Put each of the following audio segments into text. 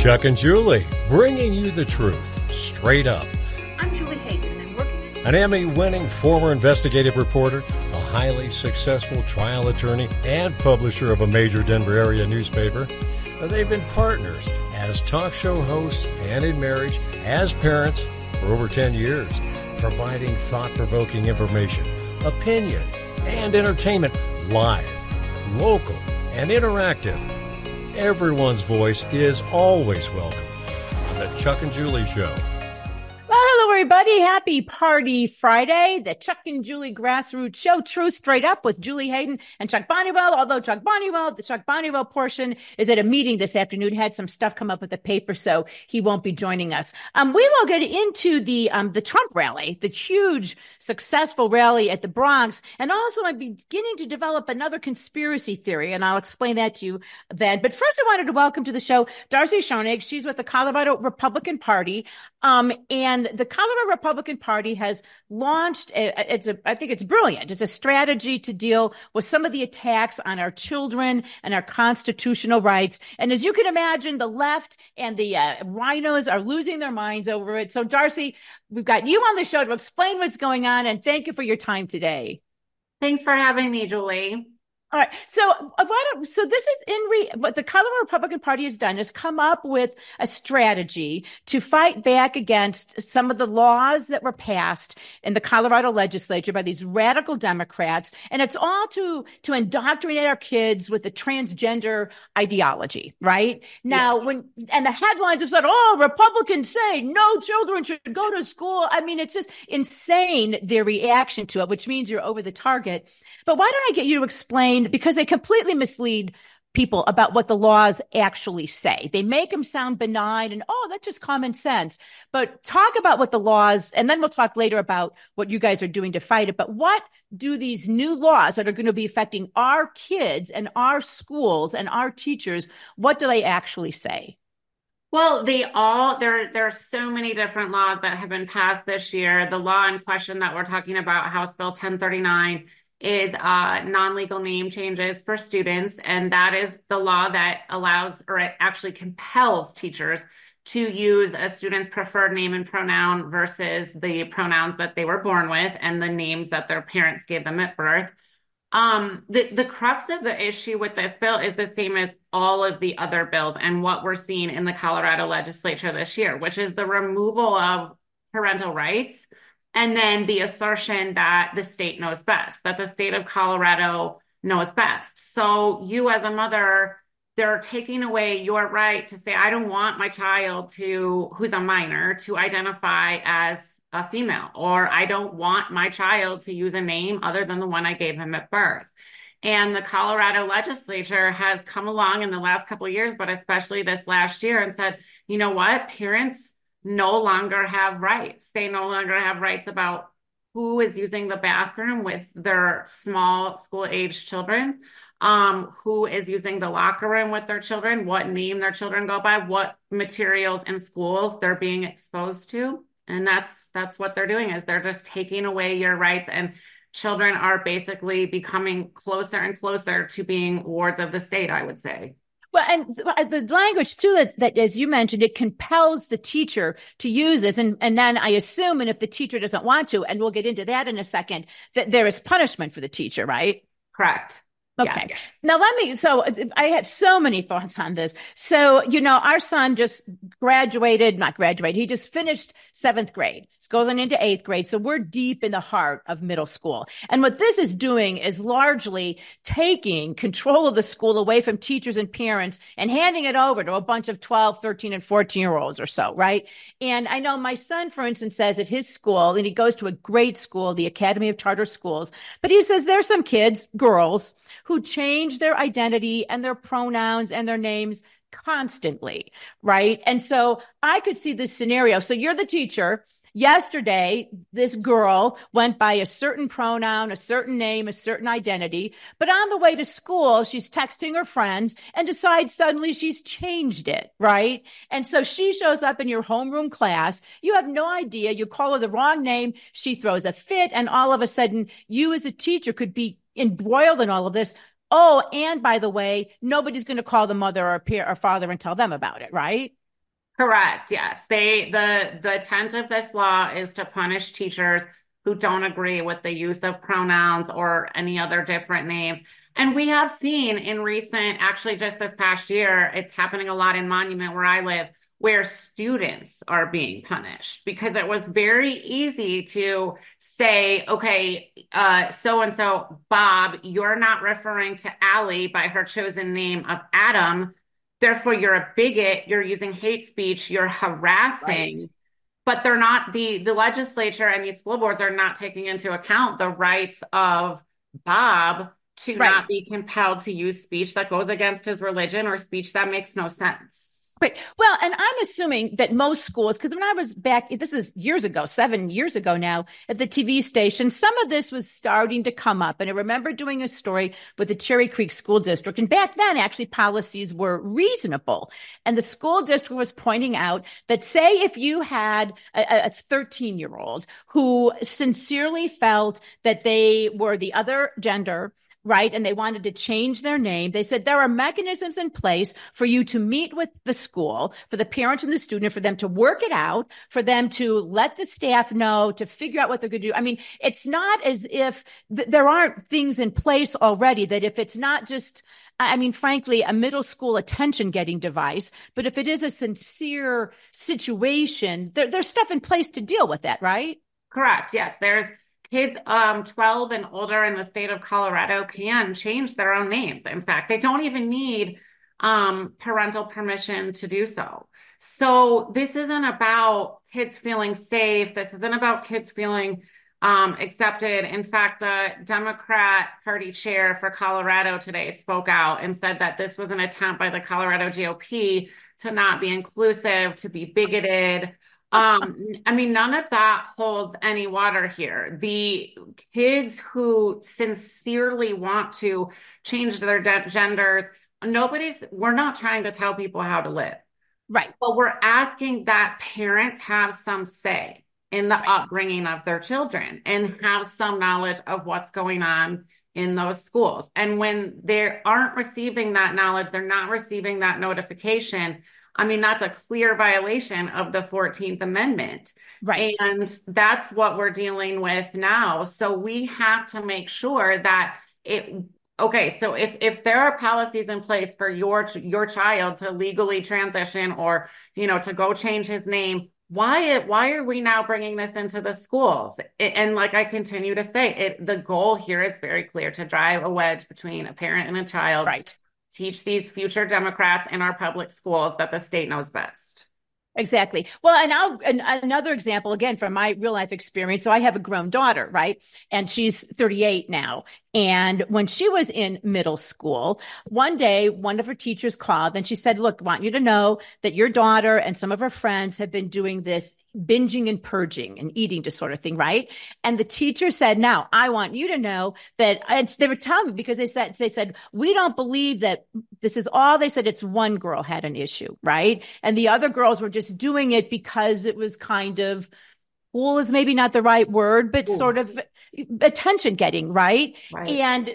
Chuck and Julie, bringing you the truth, straight up. I'm Julie Hayden, and working An Emmy-winning former investigative reporter, a highly successful trial attorney, and publisher of a major Denver area newspaper. They've been partners as talk show hosts and in marriage, as parents for over 10 years, providing thought-provoking information, opinion, and entertainment live, local, and interactive. Everyone's voice is always welcome on the Chuck and Julie Show. Well, hello, everybody. Happy Party Friday. The Chuck and Julie Grassroots Show, True Straight Up with Julie Hayden and Chuck Bonniwell. Although the Chuck Bonniwell portion is at a meeting this afternoon, had some stuff come up with the paper, so he won't be joining us. We will get into the Trump rally, the huge, successful rally at the Bronx. And also, I'm beginning to develop another conspiracy theory, and I'll explain that to you then. But first, I wanted to welcome to the show Darcy Schoenig. She's with the Colorado Republican Party. And the Colorado Republican Party has launched, I think it's brilliant. It's a strategy to deal with some of the attacks on our children and our constitutional rights. And as you can imagine, the left and the rhinos are losing their minds over it. So Darcy, we've got you on the show to explain what's going on. And thank you for your time today. Thanks for having me, Julie. All right. So this is what the Colorado Republican Party has done is come up with a strategy to fight back against some of the laws that were passed in the Colorado legislature by these radical Democrats. And it's all to indoctrinate our kids with the transgender ideology, right? Now, and the headlines have said, oh, Republicans say no children should go to school. I mean, it's just insane, their reaction to it, which means you're over the target. But why don't I get you to explain, because they completely mislead people about what the laws actually say. They make them sound benign and, oh, that's just common sense. But talk about what the laws, and then we'll talk later about what you guys are doing to fight it. But what do these new laws that are going to be affecting our kids and our schools and our teachers, what do they actually say? Well, there are so many different laws that have been passed this year. The law in question that we're talking about, House Bill 1039, is non-legal name changes for students. And that is the law that allows, or it actually compels teachers to use a student's preferred name and pronoun versus the pronouns that they were born with and the names that their parents gave them at birth. The crux of the issue with this bill is the same as all of the other bills and what we're seeing in the Colorado legislature this year, which is the removal of parental rights. And then the assertion that the state knows best, that the state of Colorado knows best. So you as a mother, they're taking away your right to say, I don't want my child who's a minor to identify as a female, or I don't want my child to use a name other than the one I gave him at birth. And the Colorado legislature has come along in the last couple of years, but especially this last year, and said, you know what, parents no longer have rights. They no longer have rights about who is using the bathroom with their small school-age children, who is using the locker room with their children, what name their children go by, what materials in schools they're being exposed to. And that's what they're doing, is they're just taking away your rights, and children are basically becoming closer and closer to being wards of the state, I would say. Well, and the language too, that as you mentioned, it compels the teacher to use this. And then I assume, and if the teacher doesn't want to, and we'll get into that in a second, that there is punishment for the teacher, right? Correct. Okay. Yes. Now so I have so many thoughts on this. So, our son just he just finished 7th grade. He's going into 8th grade. So we're deep in the heart of middle school. And what this is doing is largely taking control of the school away from teachers and parents and handing it over to a bunch of 12, 13, and 14-year-olds or so, right? And I know my son, for instance, says at his school, and he goes to a great school, the Academy of Charter Schools, but he says there's some kids, girls, who change their identity and their pronouns and their names constantly, right? And so I could see this scenario. So you're the teacher. Yesterday, this girl went by a certain pronoun, a certain name, a certain identity, but on the way to school, she's texting her friends and decides suddenly she's changed it, right? And so she shows up in your homeroom class. You have no idea. You call her the wrong name. She throws a fit, and all of a sudden, you as a teacher could be embroiled in all of this. Oh, and by the way, nobody's going to call the mother or father and tell them about it, right? Correct. Yes. The intent of this law is to punish teachers who don't agree with the use of pronouns or any other different names. And we have seen in recent, actually just this past year, it's happening a lot in Monument where I live, where students are being punished because it was very easy to say, okay, so and so, Bob, you're not referring to Allie by her chosen name of Adam. Therefore, you're a bigot, you're using hate speech, you're Right. harassing, but they're not the legislature and these school boards are not taking into account the rights of Bob to Right. not be compelled to use speech that goes against his religion or speech that makes no sense. Right. Well, and I'm assuming that most schools, because when I was back, this is years ago, 7 years ago now, at the TV station, some of this was starting to come up. And I remember doing a story with the Cherry Creek School District. And back then, actually, policies were reasonable. And the school district was pointing out that, say, if you had a 13-year-old who sincerely felt that they were the other gender, right? And they wanted to change their name. They said there are mechanisms in place for you to meet with the school, for the parents and the student, for them to work it out, for them to let the staff know, to figure out what they're going to do. I mean, it's not as if there aren't things in place already that if it's not just, I mean, frankly, a middle school attention getting device, but if it is a sincere situation, there's stuff in place to deal with that, right? Correct. Yes, there's kids 12 and older in the state of Colorado can change their own names. In fact, they don't even need parental permission to do so. So this isn't about kids feeling safe. This isn't about kids feeling accepted. In fact, the Democrat Party chair for Colorado today spoke out and said that this was an attempt by the Colorado GOP to not be inclusive, to be bigoted. I mean, none of that holds any water here. The kids who sincerely want to change their genders, we're not trying to tell people how to live, Right. but we're asking that parents have some say in the Right. upbringing of their children and have some knowledge of what's going on in those schools. And when they aren't receiving that knowledge, they're not receiving that notification. I mean, that's a clear violation of the 14th Amendment. Right. And that's what we're dealing with now. So we have to make sure that okay, so if there are policies in place for your child to legally transition or, to go change his name, why are we now bringing this into the schools? And like I continue to say, the goal here is very clear: to drive a wedge between a parent and a child. Right. Teach these future Democrats in our public schools that the state knows best. Exactly. Well, and another example, again, from my real life experience. So I have a grown daughter, right? And she's 38 now. And when she was in middle school, one day, one of her teachers called and she said, look, I want you to know that your daughter and some of her friends have been doing this binging and purging and eating disorder thing, right? And the teacher said, now I want you to know that they were telling me because they said, we don't believe that this is all. They said it's one girl had an issue, right? And the other girls were just doing it because it was kind of, cool is maybe not the right word, but sort of attention getting, right? Right. And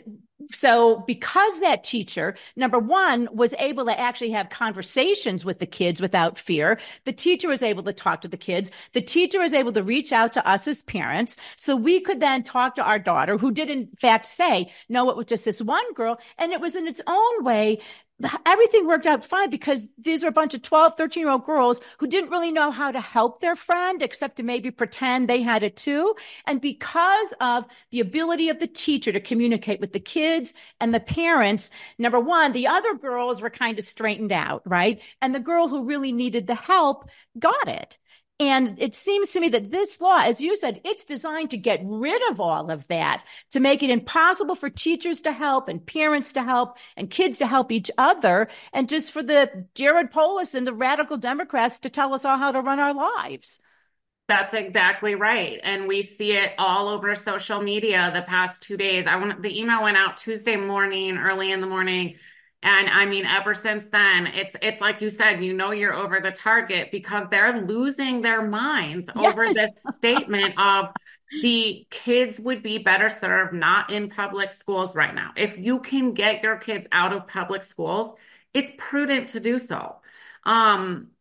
so because that teacher, number one, was able to actually have conversations with the kids without fear, the teacher was able to talk to the kids. The teacher was able to reach out to us as parents. So we could then talk to our daughter, who did in fact say, no, it was just this one girl. And it was in its own way, everything worked out fine because these are a bunch of 12, 13-year-old girls who didn't really know how to help their friend except to maybe pretend they had it too. And because of the ability of the teacher to communicate with the kids and the parents, number one, the other girls were kind of straightened out, right? And the girl who really needed the help got it. And it seems to me that this law, as you said, it's designed to get rid of all of that, to make it impossible for teachers to help and parents to help and kids to help each other, and just for the Jared Polis and the radical Democrats to tell us all how to run our lives. That's exactly right. And we see it all over social media the past 2 days. The email went out Tuesday morning, early in the morning. And I mean, ever since then, it's like you said, you're over the target because they're losing their minds over this statement of the kids would be better served not in public schools right now. If you can get your kids out of public schools, it's prudent to do so.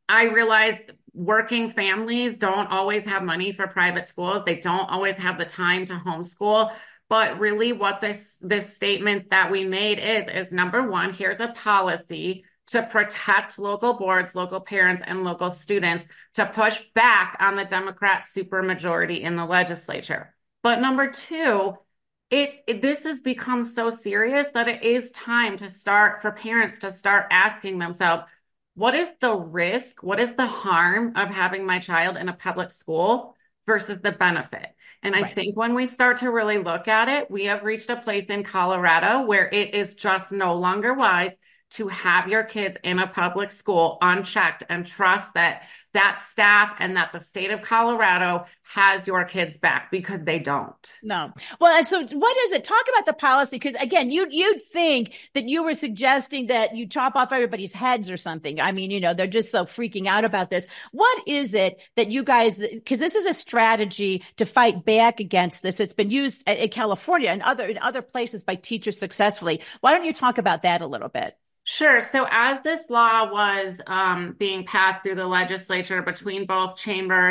I realize working families don't always have money for private schools. They don't always have the time to homeschool. But really what this statement that we made is number one, here's a policy to protect local boards, local parents, and local students to push back on the Democrat supermajority in the legislature. But number two, this has become so serious that it is time to start for parents to start asking themselves, what is the risk? What is the harm of having my child in a public school versus the benefit? And I think when we start to really look at it, we have reached a place in Colorado where it is just no longer wise to have your kids in a public school unchecked and trust that staff and that the state of Colorado has your kids back, because they don't. No. Well, and so what is it? Talk about the policy, because again, you'd think that you were suggesting that you chop off everybody's heads or something. I mean, they're just so freaking out about this. What is it that you guys, because this is a strategy to fight back against this. It's been used in California and in other places by teachers successfully. Why don't you talk about that a little bit? Sure. So as this law was being passed through the legislature between both chambers,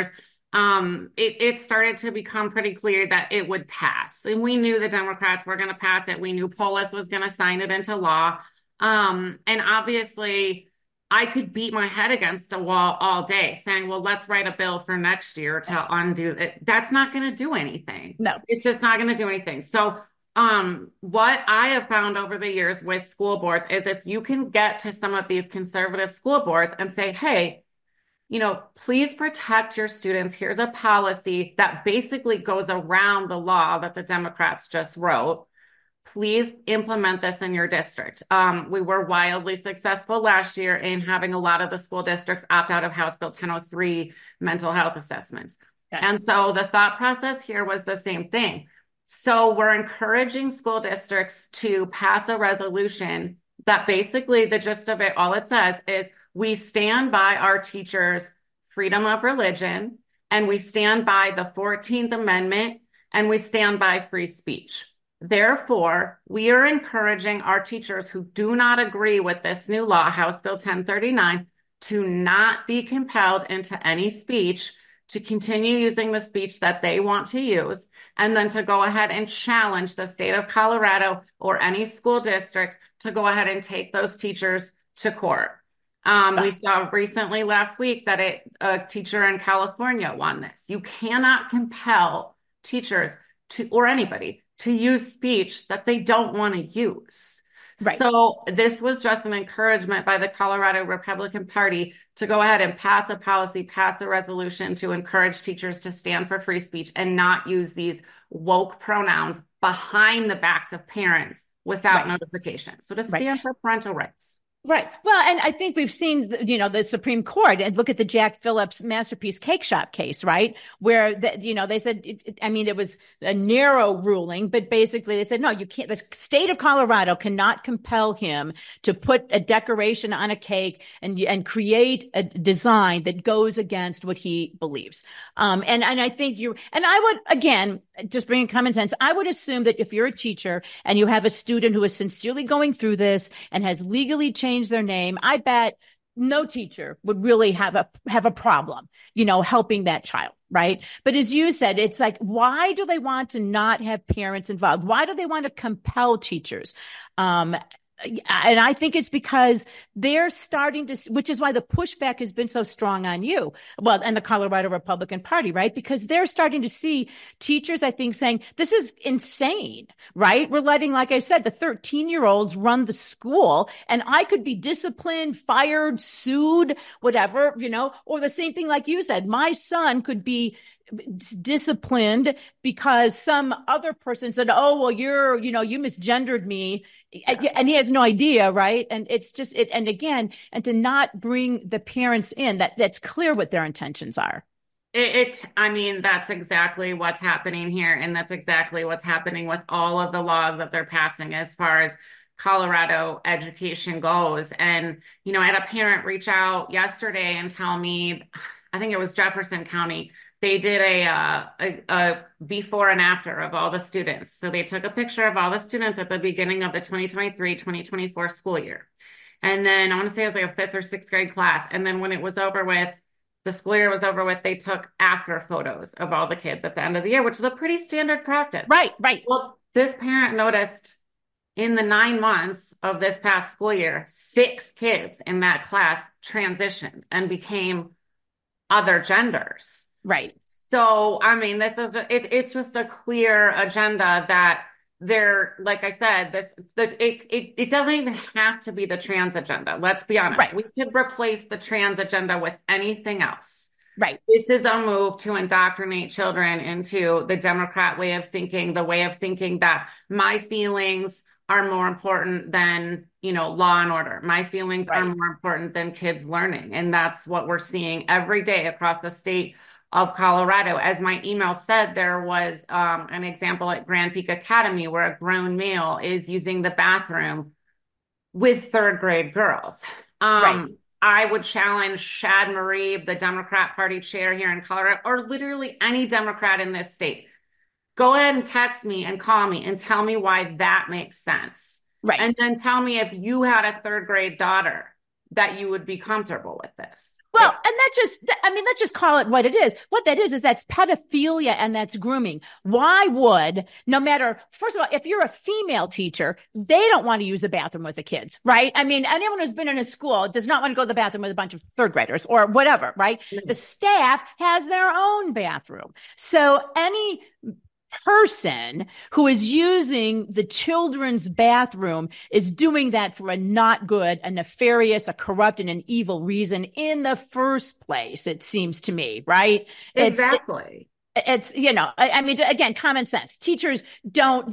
it started to become pretty clear that it would pass. And we knew the Democrats were going to pass it. We knew Polis was going to sign it into law. And obviously, I could beat my head against a wall all day saying, well, let's write a bill for next year to undo it. That's not going to do anything. No, it's just not going to do anything. So what I have found over the years with school boards is if you can get to some of these conservative school boards and say, hey, please protect your students. Here's a policy that basically goes around the law that the Democrats just wrote. Please implement this in your district. We were wildly successful last year in having a lot of the school districts opt out of House Bill 1003 mental health assessments. Okay. And so the thought process here was the same thing. So we're encouraging school districts to pass a resolution that basically the gist of it, all it says is we stand by our teachers' freedom of religion, and we stand by the 14th Amendment, and we stand by free speech. Therefore, we are encouraging our teachers who do not agree with this new law, House Bill 1039, to not be compelled into any speech, to continue using the speech that they want to use, and then to go ahead and challenge the state of Colorado or any school districts to go ahead and take those teachers to court. We saw recently last week that a teacher in California won this. You cannot compel teachers or anybody to use speech that they don't want to use. Right. So this was just an encouragement by the Colorado Republican Party to go ahead and pass a policy, pass a resolution to encourage teachers to stand for free speech and not use these woke pronouns behind the backs of parents without notification. So to stand for parental rights. Right. Well, and I think we've seen, the Supreme Court, and look at the Jack Phillips Masterpiece Cake Shop case, right? Where, they said, it was a narrow ruling, but basically they said, no, you can't, the state of Colorado cannot compel him to put a decoration on a cake and create a design that goes against what he believes. And I think I would, again, just bringing common sense, I would assume that if you're a teacher and you have a student who is sincerely going through this and has legally changed their name, I bet no teacher would really have a problem, helping that child, right? But as you said, it's like, why do they want to not have parents involved? Why do they want to compel teachers? And I think it's because they're starting to, which is why the pushback has been so strong on you. Well, and the Colorado Republican Party, right? Because they're starting to see teachers, I think, saying, this is insane, right? We're letting, like I said, the 13-year-olds run the school, and I could be disciplined, fired, sued, whatever, or the same thing, like you said, my son could be disciplined because some other person said, oh, well, you misgendered me. And he has no idea. Right. And it's just and again, and to not bring the parents in, that's clear what their intentions are. That's exactly what's happening here. And that's exactly what's happening with all of the laws that they're passing as far as Colorado education goes. And, I had a parent reach out yesterday and tell me, I think it was Jefferson County, they did a before and after of all the students. So they took a picture of all the students at the beginning of the 2023-2024 school year. And then I want to say it was like a fifth or sixth grade class. And then when it was over with, the school year was over with, they took after photos of all the kids at the end of the year, which is a pretty standard practice. Right, right. Well, this parent noticed in the 9 months of this past school year, 6 kids in that class transitioned and became other genders. Right. So, I mean, it's just a clear agenda that they're, like I said, it doesn't even have to be the trans agenda. Let's be honest. Right. We could replace the trans agenda with anything else. Right. This is a move to indoctrinate children into the Democrat way of thinking, the way of thinking that my feelings are more important than, law and order. My feelings are more important than kids learning. And that's what we're seeing every day across the state of Colorado. As my email said, there was an example at Grand Peak Academy where a grown male is using the bathroom with third grade girls. I would challenge Shad Marib, the Democrat Party chair here in Colorado, or literally any Democrat in this state. Go ahead and text me and call me and tell me why that makes sense. Right. And then tell me if you had a third grade daughter that you would be comfortable with this. Well, and let's just call it what it is. What that is that's pedophilia and that's grooming. Why would, no matter, first of all, if you're a female teacher, they don't want to use a bathroom with the kids, right? I mean, anyone who's been in a school does not want to go to the bathroom with a bunch of third graders or whatever, right? The staff has their own bathroom. So any person who is using the children's bathroom is doing that for a not good, a nefarious, a corrupt, and an evil reason in the first place, it seems to me, right? Exactly. It's, I mean, again, common sense. Teachers don't,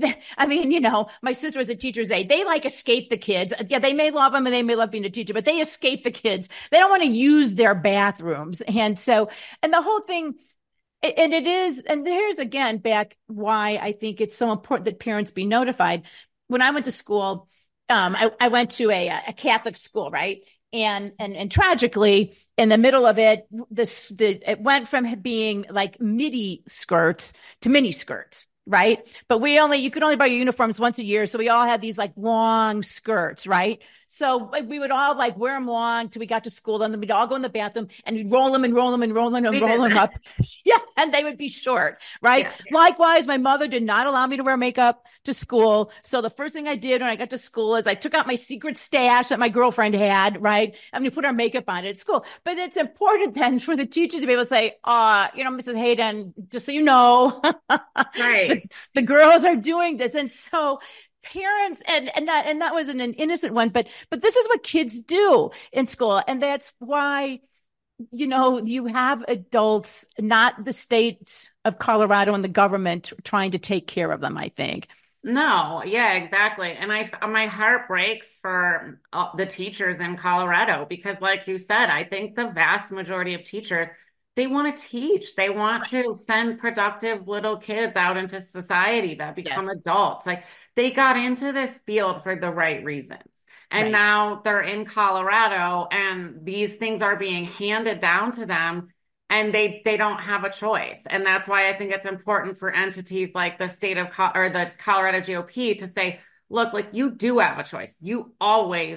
my sister was a teacher's aide. They like escape the kids. Yeah, they may love them and they may love being a teacher, but they escape the kids. They don't want to use their bathrooms. And the whole thing, and it is, and there's again back why I think it's so important that parents be notified. When I went to school, I went to a Catholic school, right? And tragically, in the middle of it, it went from being like midi skirts to mini skirts. Right. But you could only buy your uniforms once a year. So we all had these like long skirts. Right. So we would all like wear them long till we got to school. And then we'd all go in the bathroom and we'd roll them and roll them and roll them and roll them up. Yeah. And they would be short. Right. Yeah. Likewise, my mother did not allow me to wear makeup to school. So the first thing I did when I got to school is I took out my secret stash that my girlfriend had. Right. And we put our makeup on it at school. But it's important then for the teachers to be able to say, Mrs. Hayden, just so you know. Right. The girls are doing this. And so parents, and that wasn't an innocent one, but this is what kids do in school. And that's why, you have adults, not the states of Colorado and the government trying to take care of them, I think. No, yeah, exactly. And my heart breaks for the teachers in Colorado because like you said, I think the vast majority of teachers, they want to teach. They want to send productive little kids out into society that become adults. Like they got into this field for the right reasons. And now they're in Colorado and these things are being handed down to them and they don't have a choice. And that's why I think it's important for entities like the or the Colorado GOP to say, look, like you do have a choice. You always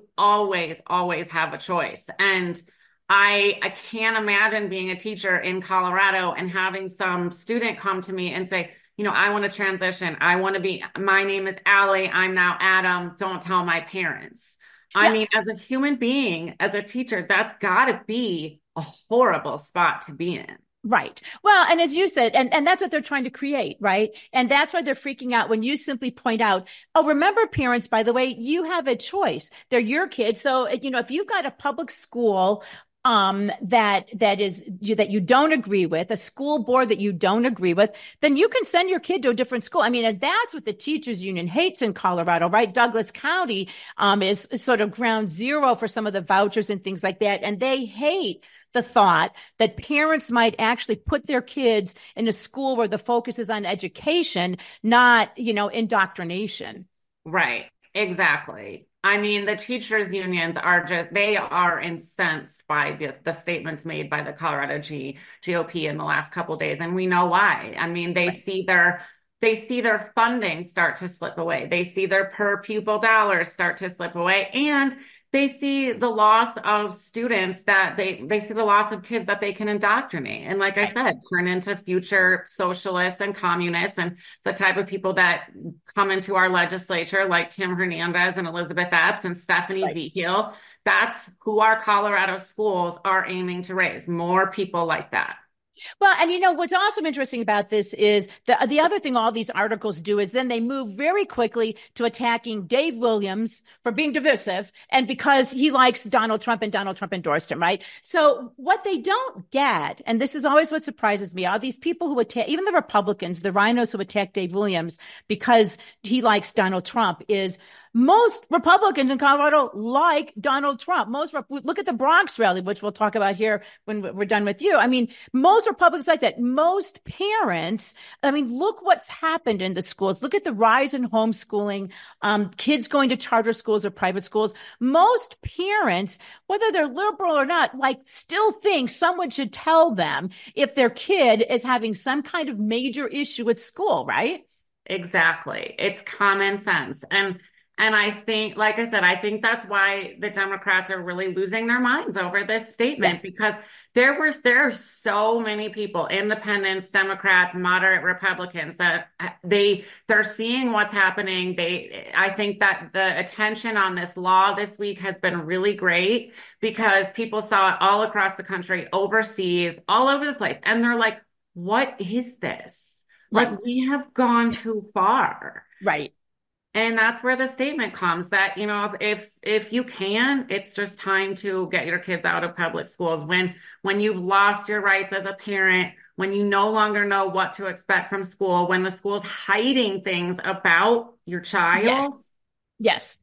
have a choice. And I can't imagine being a teacher in Colorado and having some student come to me and say, I want to transition. My name is Allie. I'm now Adam. Don't tell my parents. Yeah. I mean, as a human being, as a teacher, that's got to be a horrible spot to be in. Right. Well, and as you said, and that's what they're trying to create, right? And that's why they're freaking out when you simply point out, remember parents, by the way, you have a choice. They're your kids. So, if you've got a public school that you don't agree with, a school board that you don't agree with, then you can send your kid to a different school. I mean, and that's what the teachers union hates in Colorado, right? Douglas County is sort of ground zero for some of the vouchers and things like that. And they hate the thought that parents might actually put their kids in a school where the focus is on education, not, indoctrination. Right. Exactly. I mean, the teachers unions they are incensed by the statements made by the Colorado GOP in the last couple of days. And we know why. I mean, they see their funding start to slip away. They see their per pupil dollars start to slip away. And they see the loss of students that they see the loss of kids that they can indoctrinate. And like I said, turn into future socialists and communists and the type of people that come into our legislature, like Tim Hernandez and Elizabeth Epps and Stephanie Vigil. That's who our Colorado schools are aiming to raise, more people like that. Well, and what's also interesting about this is the other thing all these articles do is then they move very quickly to attacking Dave Williams for being divisive and because he likes Donald Trump and Donald Trump endorsed him, right? So what they don't get, and this is always what surprises me, are these people who attack, even the Republicans, the rhinos who attack Dave Williams because he likes Donald Trump, is most Republicans in Colorado like Donald Trump. Look at the Bronx rally, which we'll talk about here when we're done with you. I mean, most Republicans like that. Most parents, I mean, look what's happened in the schools. Look at the rise in homeschooling, kids going to charter schools or private schools. Most parents, whether they're liberal or not, still think someone should tell them if their kid is having some kind of major issue at school, right? Exactly. It's common sense. And I think, like I said, I think that's why the Democrats are really losing their minds over this statement, because there are so many people, independents, Democrats, moderate Republicans, that they're seeing what's happening. I think that the attention on this law this week has been really great because people saw it all across the country, overseas, all over the place. And they're like, what is this? Right. Like, we have gone too far. Right. And that's where the statement comes that, if you can, it's just time to get your kids out of public schools. When you've lost your rights as a parent, when you no longer know what to expect from school, when the school's hiding things about your child. Yes.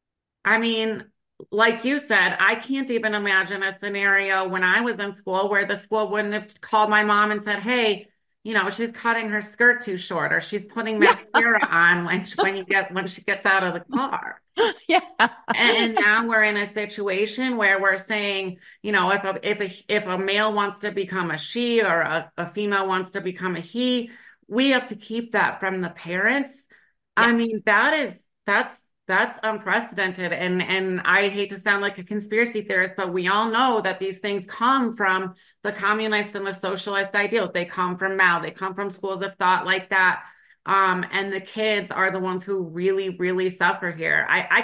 I mean, like you said, I can't even imagine a scenario when I was in school where the school wouldn't have called my mom and said, hey, she's cutting her skirt too short, or she's putting mascara on when she gets out of the car. Yeah. And now we're in a situation where we're saying, if a male wants to become a she or a female wants to become a he, we have to keep that from the parents. Yeah. I mean, that's unprecedented. And I hate to sound like a conspiracy theorist, but we all know that these things come from the communist and the socialist ideals. They come from Mao. They come from schools of thought like that. And the kids are the ones who really, really suffer here.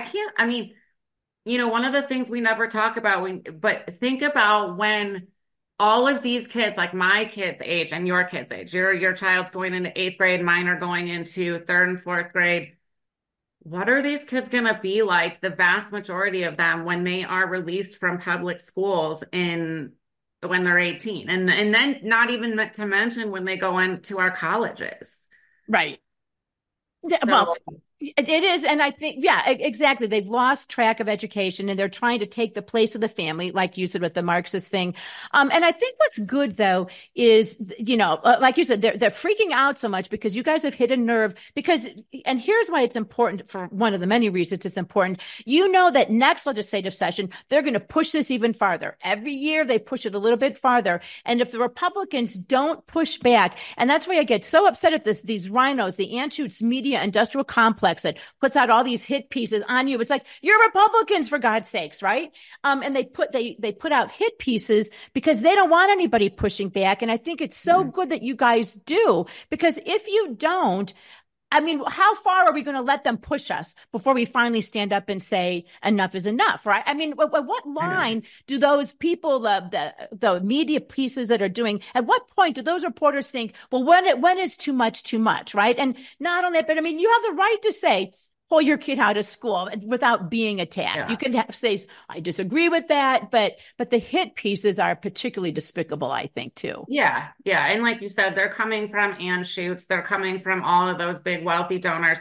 One of the things we never talk about, but think about when all of these kids, like my kid's age and your kid's age, your child's going into 8th grade, mine are going into 3rd and 4th grade. What are these kids going to be like, the vast majority of them, when they are released from public schools when they're 18? And then not even to mention when they go into our colleges. Right. Well, it is. And I think, exactly. They've lost track of education and they're trying to take the place of the family, like you said, with the Marxist thing. And I think what's good, though, is, like you said, they're freaking out so much because you guys have hit a nerve and here's why it's important, for one of the many reasons it's important. That next legislative session, they're going to push this even farther. Every year they push it a little bit farther. And if the Republicans don't push back, and that's why I get so upset at these rhinos, the Anschutz Media Industrial Complex that puts out all these hit pieces on you. It's like, you're Republicans, for God's sakes, right? And they put out hit pieces because they don't want anybody pushing back. And I think it's so good that you guys do, because if you don't, I mean, how far are we going to let them push us before we finally stand up and say enough is enough, right? I mean, what line do those people, the media pieces that are doing, at what point do those reporters think, well, when is too much, right? And not only that, but I mean, you have the right to say, pull your kid out of school without being attacked. Yeah. You can say, I disagree with that, but the hit pieces are particularly despicable, I think, too. Yeah. Yeah. And like you said, they're coming from Anschutz. They're coming from all of those big wealthy donors.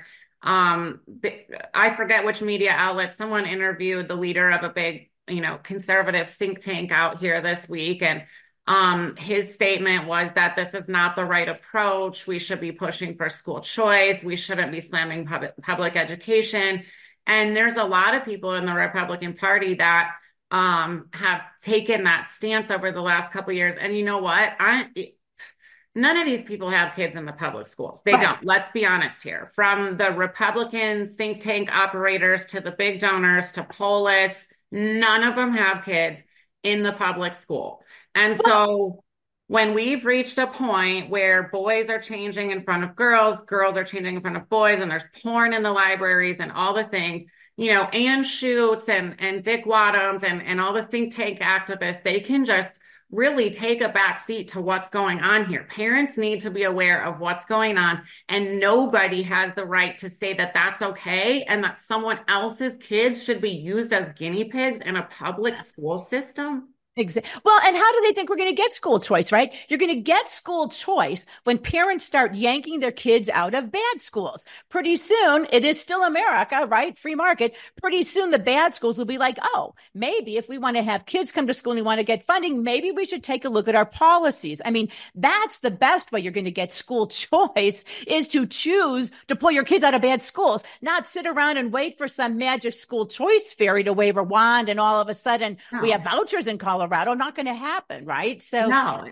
I forget which media outlet, someone interviewed the leader of a big, conservative think tank out here this week. And his statement was that this is not the right approach. We should be pushing for school choice. We shouldn't be slamming public education. And there's a lot of people in the Republican Party that have taken that stance over the last couple of years. And you know what? None of these people have kids in the public schools. They don't. Let's be honest here. From the Republican think tank operators to the big donors to Polis None of them have kids in the public school. And so when we've reached a point where boys are changing in front of girls, girls are changing in front of boys, and there's porn in the libraries and all the things, Ann Schutz and Dick Wadhams and all the think tank activists, they can just really take a back seat to what's going on here. Parents need to be aware of what's going on, and nobody has the right to say that that's okay and that someone else's kids should be used as guinea pigs in a public school system. Exactly. Well, and how do they think we're going to get school choice, right? You're going to get school choice when parents start yanking their kids out of bad schools. Pretty soon, it is still America, right? Free market. Pretty soon, the bad schools will be like, oh, maybe if we want to have kids come to school and we want to get funding, maybe we should take a look at our policies. I mean, that's the best way you're going to get school choice, is to choose to pull your kids out of bad schools, not sit around and wait for some magic school choice fairy to wave a wand and all of a sudden we have vouchers in Colorado. Not going to happen, right? So no.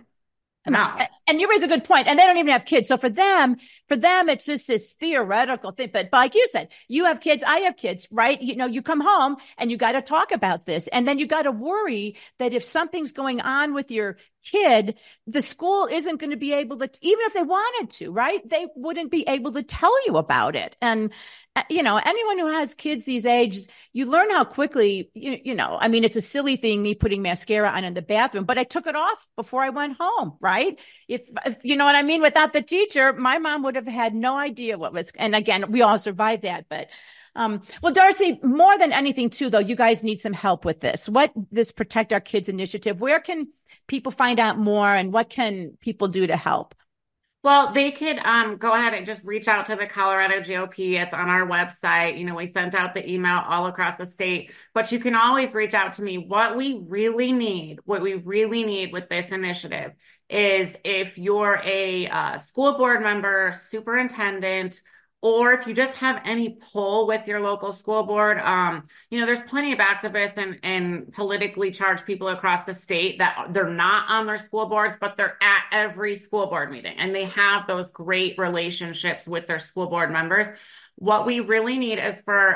And you raise a good point. And they don't even have kids. So for them, it's just this theoretical thing. But like you said, you have kids, I have kids, right? You come home and you got to talk about this. And then you got to worry that if something's going on with your kid, the school isn't going to be able to, even if they wanted to, right? They wouldn't be able to tell you about it. And anyone who has kids these ages, you learn how quickly, I mean, it's a silly thing, me putting mascara on in the bathroom, but I took it off before I went home, right? If you know what I mean, without the teacher, my mom would have had no idea what was, and again, we all survived that, but well, Darcy, more than anything too, though, you guys need some help with this. This Protect Our Kids initiative, where can people find out more and what can people do to help? Well, they could go ahead and just reach out to the Colorado GOP. It's on our website. We sent out the email all across the state, but you can always reach out to me. What we really need with this initiative is if you're a school board member, superintendent, or if you just have any pull with your local school board, there's plenty of activists and politically charged people across the state that they're not on their school boards, but they're at every school board meeting and they have those great relationships with their school board members. What we really need is for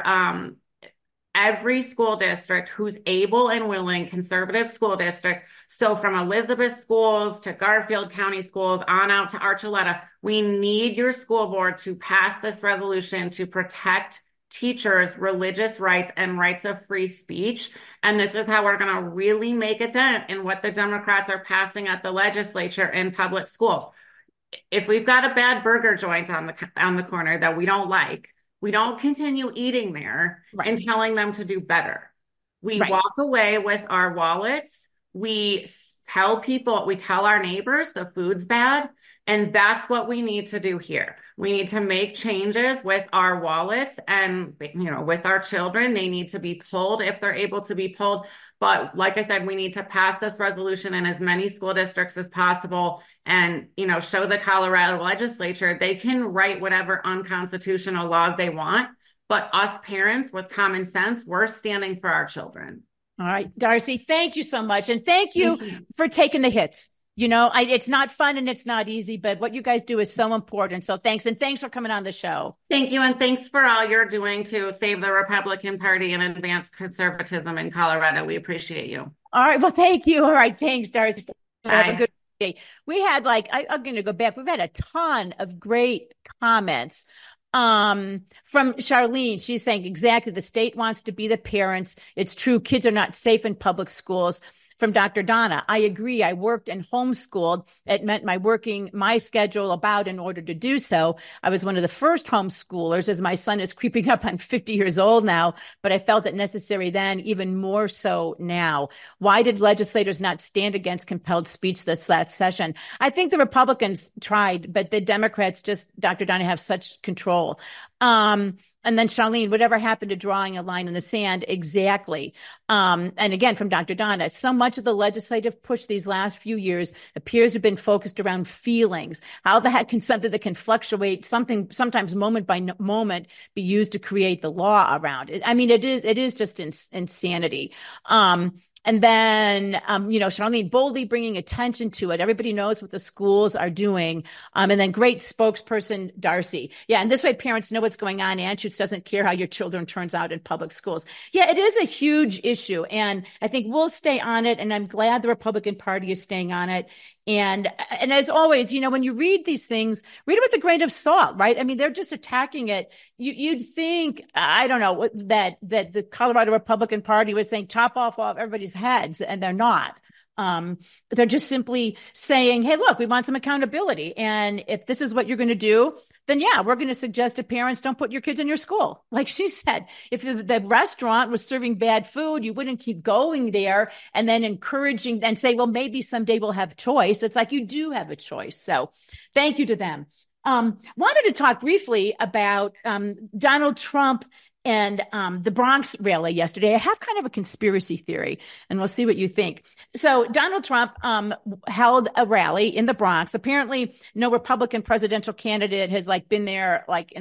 every school district who's able and willing, conservative school district. So from Elizabeth schools to Garfield County schools on out to Archuleta, we need your school board to pass this resolution to protect teachers' religious rights and rights of free speech. And this is how we're going to really make a dent in what the Democrats are passing at the legislature in public schools. If we've got a bad burger joint on the corner that we don't like, we don't continue eating there and telling them to do better. We walk away with our wallets. We tell our neighbors the food's bad. And that's what we need to do here. We need to make changes with our wallets and, with our children. They need to be pulled if they're able to be pulled. But like I said, we need to pass this resolution in as many school districts as possible and, show the Colorado legislature they can write whatever unconstitutional laws they want. But us parents with common sense, we're standing for our children. All right, Darcy, thank you so much. And thank you for taking the hits. It's not fun and it's not easy, but what you guys do is so important. So thanks. And thanks for coming on the show. Thank you. And thanks for all you're doing to save the Republican Party and advance conservatism in Colorado. We appreciate you. All right. Well, thank you. All right. Thanks, Darcy. Bye. Have a good day. We had I'm going to go back. We've had a ton of great comments. From Charlene, she's saying exactly the state wants to be the parents. It's true. Kids are not safe in public schools. From Dr. Donna, I agree. I worked and homeschooled. It meant my schedule about in order to do so. I was one of the first homeschoolers as my son is creeping up on 50 years old now, but I felt it necessary then, even more so now. Why did legislators not stand against compelled speech this last session? I think the Republicans tried, but the Democrats Dr. Donna, have such control. And then Charlene, whatever happened to drawing a line in the sand? Exactly. And again, from Dr. Donna, so much of the legislative push these last few years appears to have been focused around feelings. How the heck can something that can fluctuate, sometimes moment by moment, be used to create the law around it? I mean, it is just insanity. And then, Charlene boldly bringing attention to it. Everybody knows what the schools are doing. And then great spokesperson, Darcy. Yeah. And this way parents know what's going on. Anschutz doesn't care how your children turns out in public schools. Yeah, it is a huge issue. And I think we'll stay on it. And I'm glad the Republican Party is staying on it. And as always, when you read these things, read it with a grain of salt, right? I mean, they're just attacking it. You'd think, I don't know, that the Colorado Republican Party was saying chop off all everybody's heads, and they're not. They're just simply saying, hey, look, we want some accountability. And if this is what you're going to do, then yeah, we're going to suggest to parents, don't put your kids in your school. Like she said, if the restaurant was serving bad food, you wouldn't keep going there and then encouraging and say, well, maybe someday we'll have choice. It's like you do have a choice. So thank you to them. Wanted to talk briefly about Donald Trump and the Bronx rally yesterday. I have kind of a conspiracy theory, and we'll see what you think. So Donald Trump held a rally in the Bronx. Apparently, no Republican presidential candidate has been there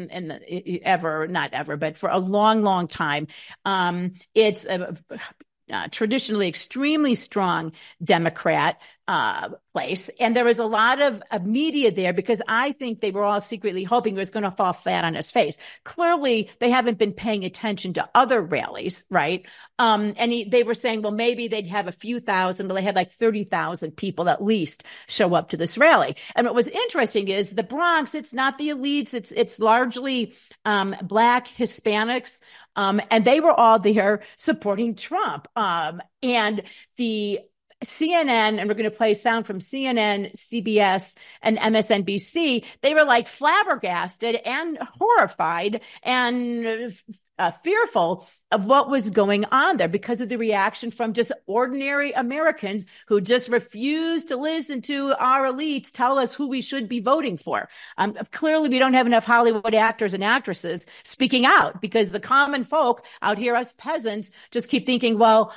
not ever, but for a long, long time. It's a traditionally extremely strong Democrat place. And there was a lot of media there because I think they were all secretly hoping it was going to fall flat on his face. Clearly, they haven't been paying attention to other rallies, right? They were saying, well, maybe they'd have a few thousand, but they had 30,000 people at least show up to this rally. And what was interesting is the Bronx, it's not the elites. It's largely Black Hispanics. And they were all there supporting Trump. And the CNN, and we're going to play sound from CNN, CBS, and MSNBC, they were flabbergasted and horrified and fearful of what was going on there because of the reaction from just ordinary Americans who just refused to listen to our elites tell us who we should be voting for. Clearly, we don't have enough Hollywood actors and actresses speaking out because the common folk out here, us peasants, just keep thinking, well,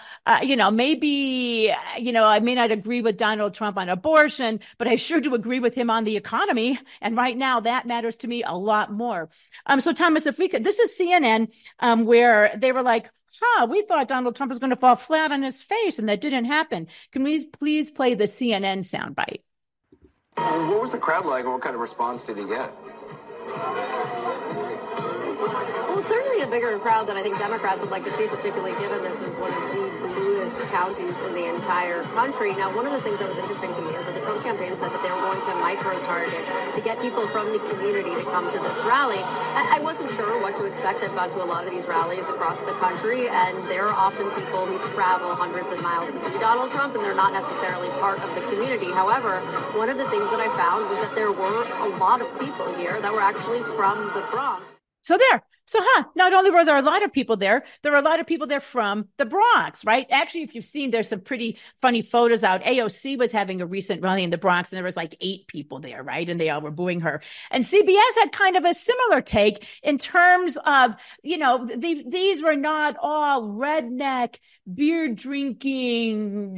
maybe, I may not agree with Donald Trump on abortion, but I sure do agree with him on the economy. And right now, that matters to me a lot more. So, Thomas, if we could, this is CNN, where they were we thought Donald Trump was going to fall flat on his face, and that didn't happen. Can we please play the CNN soundbite? What was the crowd like, and what kind of response did he get? Well, certainly a bigger crowd than I think Democrats would like to see, particularly given this is one of the bluest counties in the entire country. Now, one of the things that was interesting to me is that the Trump campaign said that they were going to micro-target to get people from the community to come to this rally. I wasn't sure what to expect. I've gone to a lot of these rallies across the country, and there are often people who travel hundreds of miles to see Donald Trump, and they're not necessarily part of the community. However, one of the things that I found was that there were a lot of people here that were actually from the Bronx. Not only were there a lot of people there were a lot of people there from the Bronx, right? Actually, if you've seen, there's some pretty funny photos out. AOC was having a recent rally in the Bronx, and there was 8 people there, right? And they all were booing her. And CBS had kind of a similar take in terms of, these were not all redneck, beer drinking,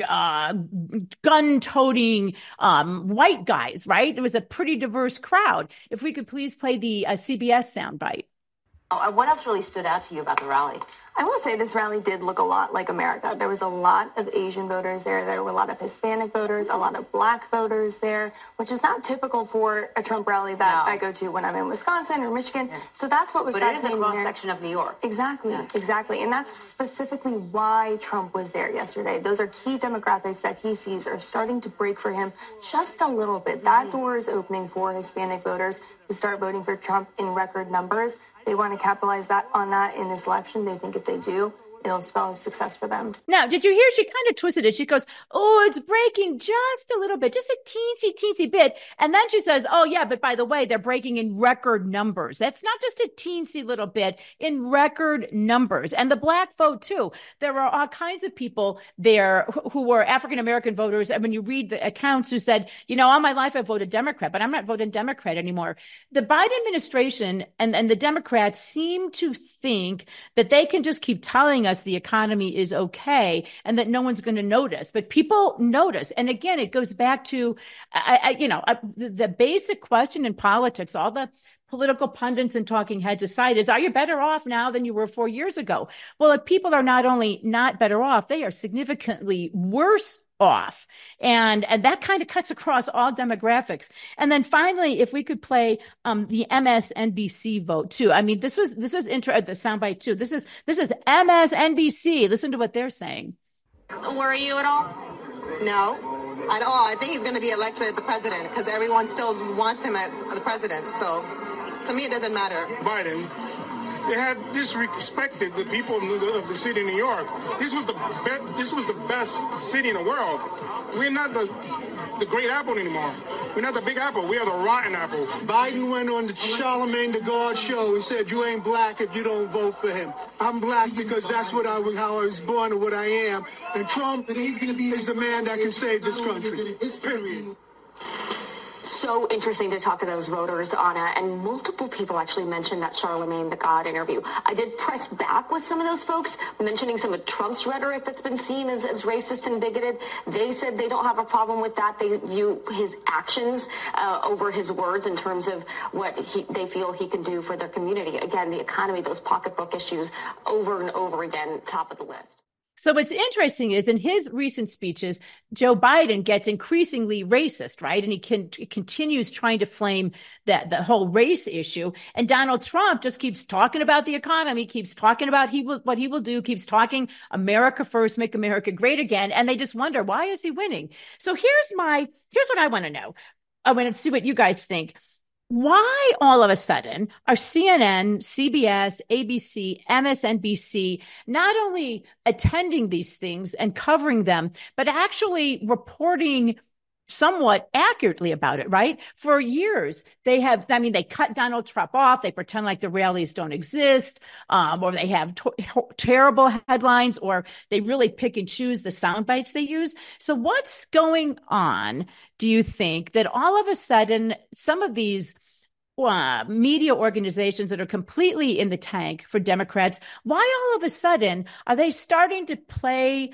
gun toting, white guys, right? It was a pretty diverse crowd. If we could please play the CBS soundbite. What else really stood out to you about the rally? I will say this rally did look a lot like America. There was a lot of Asian voters there. There were a lot of Hispanic voters, a lot of Black voters there, which is not typical for a Trump rally that I go to when I'm in Wisconsin or Michigan. Yeah. So that's what was fascinating. But it is a cross-section of New York. Exactly, exactly. And that's specifically why Trump was there yesterday. Those are key demographics that he sees are starting to break for him just a little bit. That door is opening for Hispanic voters to start voting for Trump in record numbers. They want to capitalize on that in this election. They think if they do, it'll spell success for them. Now, did you hear? She kind of twisted it. She goes, oh, it's breaking just a little bit, just a teensy bit. And then she says, oh, yeah, but by the way, they're breaking in record numbers. That's not just a teensy little bit, in record numbers. And the Black vote, too. There were all kinds of people there who were African-American voters. And when you read the accounts who said, all my life I voted Democrat, but I'm not voting Democrat anymore. The Biden administration and the Democrats seem to think that they can just keep telling us the economy is okay and that no one's going to notice, but people notice. And again, it goes back to, the basic question in politics. All the political pundits and talking heads aside, is, are you better off now than you were 4 years ago? Well, if people are not only not better off, they are significantly worse off. And that kind of cuts across all demographics. And then finally, if we could play the MSNBC vote too. I mean, this was the soundbite too. This is MSNBC. Listen to what they're saying. Worry you at all? No, at all. I think he's going to be elected the president because everyone still wants him as the president. So to me, it doesn't matter. Biden, they had disrespected the people of the city of New York. This was the best city in the world. We're not the great apple anymore. We're not the big apple. We are the rotten apple. Biden went on the Charlemagne the God show and said, "You ain't black if you don't vote for him. I'm black because that's what how I was born and what I am. And Trump, is the man that can save this country. Period." So interesting to talk to those voters, Anna, and multiple people actually mentioned that Charlemagne the God interview. I did press back with some of those folks, mentioning some of Trump's rhetoric that's been seen as racist and bigoted. They said they don't have a problem with that. They view his actions over his words in terms of what they feel he can do for their community. Again, the economy, those pocketbook issues, over and over again, top of the list. So what's interesting is in his recent speeches, Joe Biden gets increasingly racist, right? And he continues trying to flame the whole race issue. And Donald Trump just keeps talking about the economy, keeps talking about what he will do, keeps talking America first, make America great again. And they just wonder, why is he winning? So here's what I want to know. I want to see what you guys think. Why all of a sudden are CNN, CBS, ABC, MSNBC not only attending these things and covering them, but actually reporting somewhat accurately about it, right? For years, they cut Donald Trump off. They pretend like the rallies don't exist, or they have terrible headlines, or they really pick and choose the sound bites they use. So what's going on, do you think, that all of a sudden some of these media organizations that are completely in the tank for Democrats, why all of a sudden are they starting to play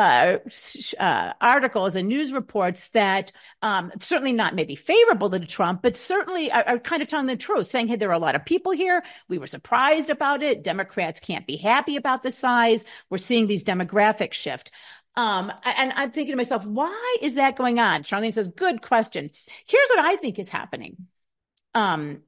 articles and news reports that certainly not maybe favorable to Trump, but certainly are kind of telling the truth, saying, hey, there are a lot of people here. We were surprised about it. Democrats can't be happy about the size. We're seeing these demographics shift. And I'm thinking to myself, why is that going on? Charlene says, good question. Here's what I think is happening. And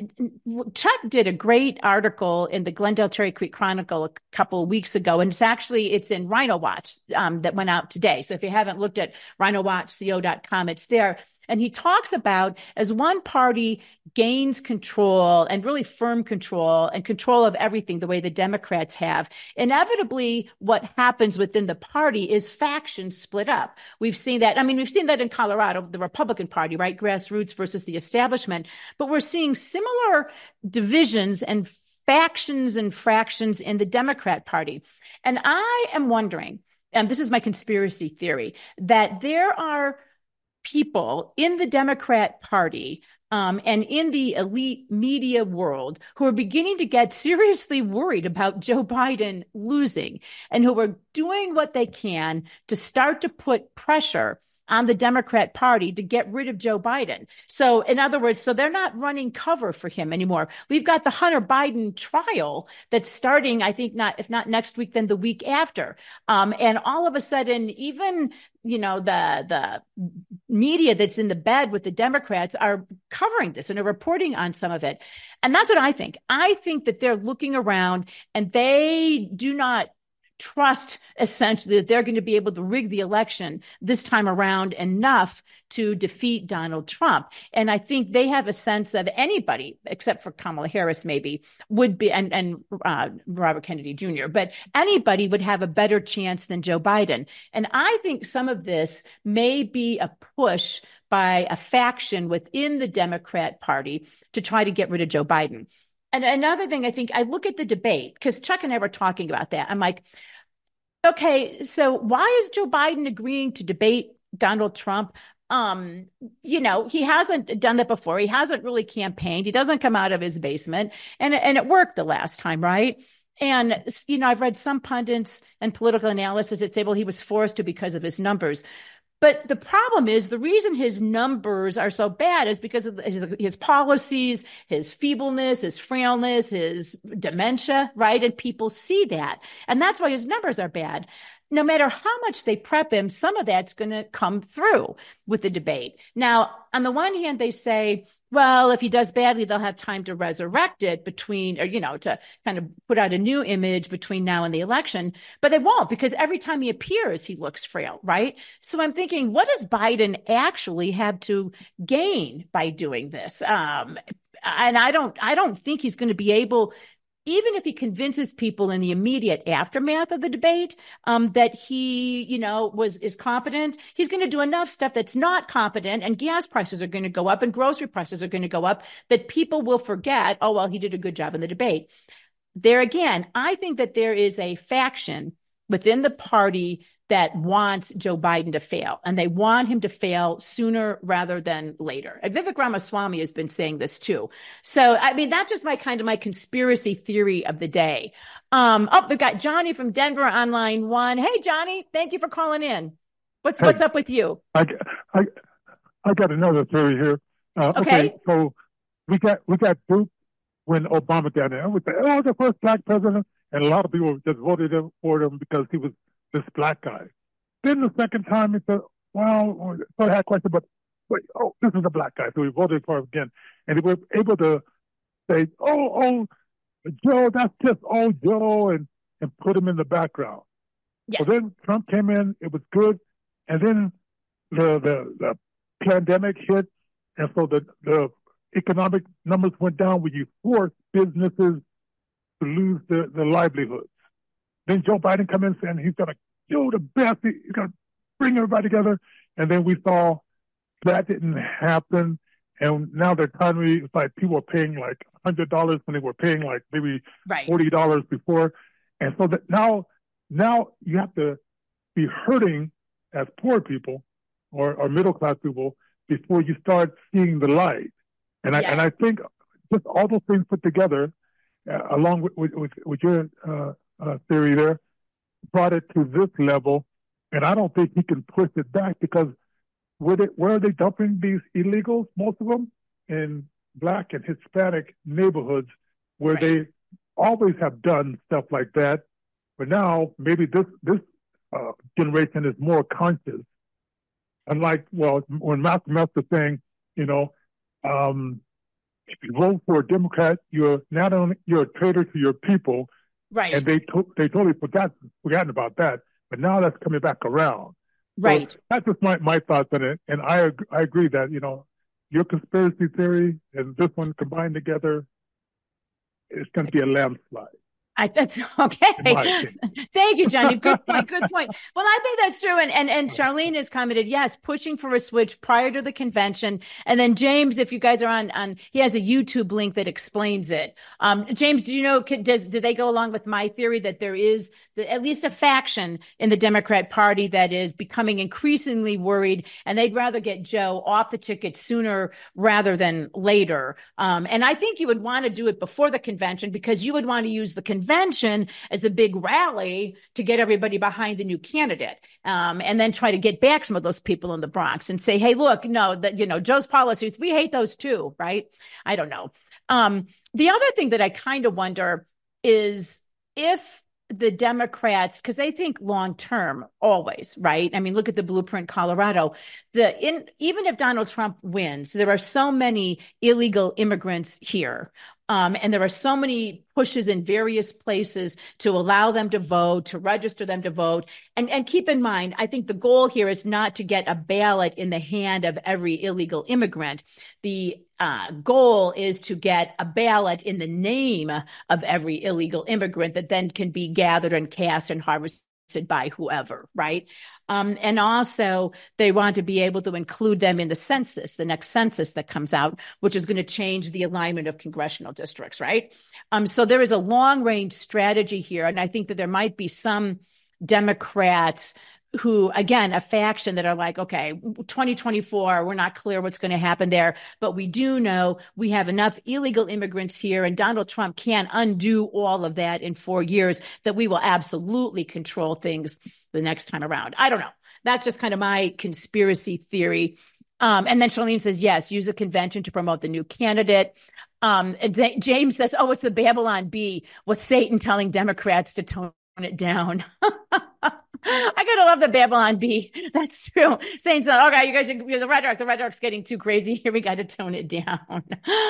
Chuck did a great article in the Glendale Cherry Creek Chronicle a couple of weeks ago, and it's in Rhino Watch that went out today. So if you haven't looked at rhinowatchco.com, it's there. And he talks about, as one party gains control and really firm control and control of everything the way the Democrats have, inevitably what happens within the party is factions split up. We've seen that. I mean, we've seen that in Colorado, the Republican Party, right? Grassroots versus the establishment. But we're seeing similar divisions and factions and fractions in the Democrat Party. And I am wondering, and this is my conspiracy theory, that there are people in the Democrat Party and in the elite media world who are beginning to get seriously worried about Joe Biden losing, and who are doing what they can to start to put pressure on the Democrat Party to get rid of Joe Biden. So in other words, so they're not running cover for him anymore. We've got the Hunter Biden trial that's starting, I think, if not next week, then the week after. And all of a sudden, even, the media that's in the bed with the Democrats are covering this and are reporting on some of it. And that's what I think. I think that they're looking around and they do not trust essentially that they're going to be able to rig the election this time around enough to defeat Donald Trump. And I think they have a sense of anybody, except for Kamala Harris maybe, would be, and Robert Kennedy Jr., but anybody would have a better chance than Joe Biden. And I think some of this may be a push by a faction within the Democrat Party to try to get rid of Joe Biden. And another thing, I think, I look at the debate, because Chuck and I were talking about that. I'm like, okay, so why is Joe Biden agreeing to debate Donald Trump? He hasn't done that before. He hasn't really campaigned. He doesn't come out of his basement. And it worked the last time, right? And, I've read some pundits and political analysis that say, well, he was forced to because of his numbers. But the problem is the reason his numbers are so bad is because of his policies, his feebleness, his frailness, his dementia, right? And people see that. And that's why his numbers are bad. No matter how much they prep him, some of that's going to come through with the debate. Now, on the one hand, they say, well, if he does badly, they'll have time to resurrect it between, or, to kind of put out a new image between now and the election. But they won't, because every time he appears, he looks frail, right? So I'm thinking, what does Biden actually have to gain by doing this? And I don't think he's going to be able, even if he convinces people in the immediate aftermath of the debate that he, is competent, he's going to do enough stuff that's not competent, and gas prices are going to go up and grocery prices are going to go up, that people will forget, oh, well, he did a good job in the debate. There again, I think that there is a faction within the party that wants Joe Biden to fail, and they want him to fail sooner rather than later. And Vivek Ramaswamy has been saying this too. So, I mean, that's just my conspiracy theory of the day. We've got Johnny from Denver on line one. Hey, Johnny, thank you for calling in. What's up with you? I got another theory here. Okay, so we got duped when Obama got in. We said, oh, the first black president, and a lot of people just voted for him because he was this black guy. Then the second time, he said, well, so I had a question, but wait, this is a black guy. So we voted for him again. And they were able to say, oh, Joe, that's just old Joe, and put him in the background. Yes. So then Trump came in, it was good. And then the pandemic hit. And so the economic numbers went down where you forced businesses to lose their livelihoods. Then Joe Biden come in saying he's going to do the best. He's going to bring everybody together. And then we saw that didn't happen. And now the economy, it's like people are paying like $100 when they were paying like maybe $40 before. And so that now you have to be hurting as poor people or middle-class people before you start seeing the light. And I think just all those things put together, along with your theory there, brought it to this level, and I don't think he can push it back because where are they dumping these illegals? Most of them in Black and Hispanic neighborhoods where they always have done stuff like that, but now maybe this generation is more conscious. Unlike, when Malcolm X was saying, if you vote for a Democrat, you're a traitor to your people. Right. And they totally forgotten about that. But now that's coming back around. Right. So that's just my thoughts on it. And I agree that, your conspiracy theory and this one combined together, it's going to be a landslide. That's okay. Thank you, Johnny. Good point. Good point. Well, I think that's true. And Charlene has commented, yes, pushing for a switch prior to the convention. And then James, if you guys are on, he has a YouTube link that explains it. James, do you know, do they go along with my theory that there is at least a faction in the Democrat Party that is becoming increasingly worried, and they'd rather get Joe off the ticket sooner rather than later. And I think you would want to do it before the convention because you would want to use the convention as a big rally to get everybody behind the new candidate, and then try to get back some of those people in the Bronx and say, hey, look, Joe's policies, we hate those too, right? I don't know. The other thing that I kind of wonder is if the Democrats, because they think long term always, right? I mean, look at the blueprint Colorado. Even if Donald Trump wins, there are so many illegal immigrants here. And there are so many pushes in various places to allow them to vote, to register them to vote. And keep in mind, I think the goal here is not to get a ballot in the hand of every illegal immigrant. The goal is to get a ballot in the name of every illegal immigrant that then can be gathered and cast and harvested by whoever, right? And also they want to be able to include them in the census, the next census that comes out, which is going to change the alignment of congressional districts, right? So there is a long range strategy here. And I think that there might be some Democrats who, again, a faction that are like, okay, 2024, we're not clear what's going to happen there, but we do know we have enough illegal immigrants here, and Donald Trump can't undo all of that in 4 years, that we will absolutely control things the next time around. I don't know. That's just kind of my conspiracy theory. And then Charlene says, yes, use a convention to promote the new candidate. James says, oh, it's the Babylon Bee. What's Satan telling Democrats to tone it down? I gotta love the Babylon Bee. That's true. Saying so, okay, you guys are the rhetoric's getting too crazy. Here we got to tone it down.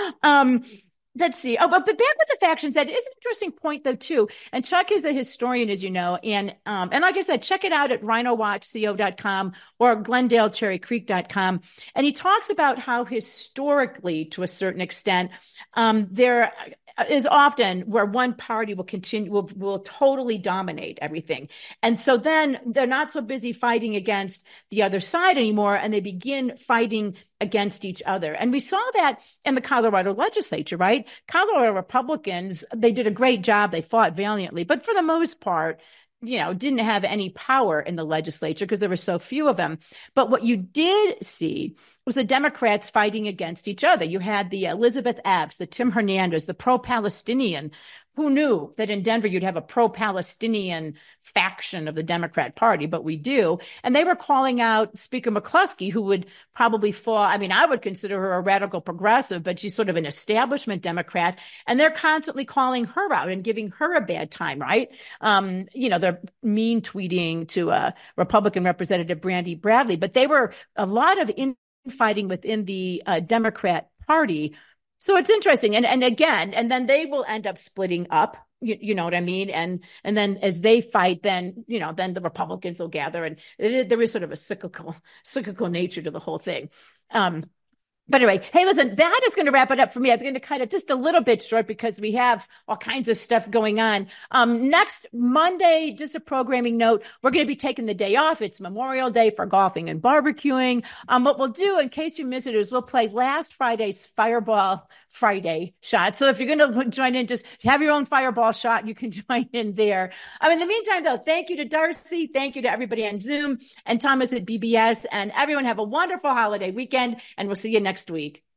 Let's see. Oh, but back with the factions, that is an interesting point though too. And Chuck is a historian, as you know, and like I said, check it out at rhinowatchco.com or glendalecherrycreek.com. And he talks about how historically, to a certain extent, there is often where one party will totally dominate everything. And so then they're not so busy fighting against the other side anymore, and they begin fighting against each other. And we saw that in the Colorado legislature, right? Colorado Republicans, they did a great job. They fought valiantly, but for the most part, didn't have any power in the legislature because there were so few of them. But what you did see was the Democrats fighting against each other. You had the Elizabeth Epps, the Tim Hernandez, the pro-Palestinian. Who knew that in Denver you'd have a pro-Palestinian faction of the Democrat Party? But we do. And they were calling out Speaker McCluskey, who would probably fall. I mean, I would consider her a radical progressive, but she's sort of an establishment Democrat. And they're constantly calling her out and giving her a bad time, right? They're mean tweeting to Republican Representative Brandy Bradley. But they were a lot of infighting within the Democrat Party. So it's interesting. And then they will end up splitting up, you know what I mean? And then as they fight, then the Republicans will gather, and there is sort of a cyclical nature to the whole thing. But anyway, hey, listen, that is going to wrap it up for me. I'm going to cut it just a little bit short because we have all kinds of stuff going on. Next Monday, just a programming note, we're going to be taking the day off. It's Memorial Day for golfing and barbecuing. What we'll do, in case you missed it, is we'll play last Friday's Fireball Friday shot. So if you're going to join in, just have your own fireball shot. You can join in there. In the meantime, though, thank you to Darcy. Thank you to everybody on Zoom and Thomas at BBS. And everyone have a wonderful holiday weekend. And we'll see you next week.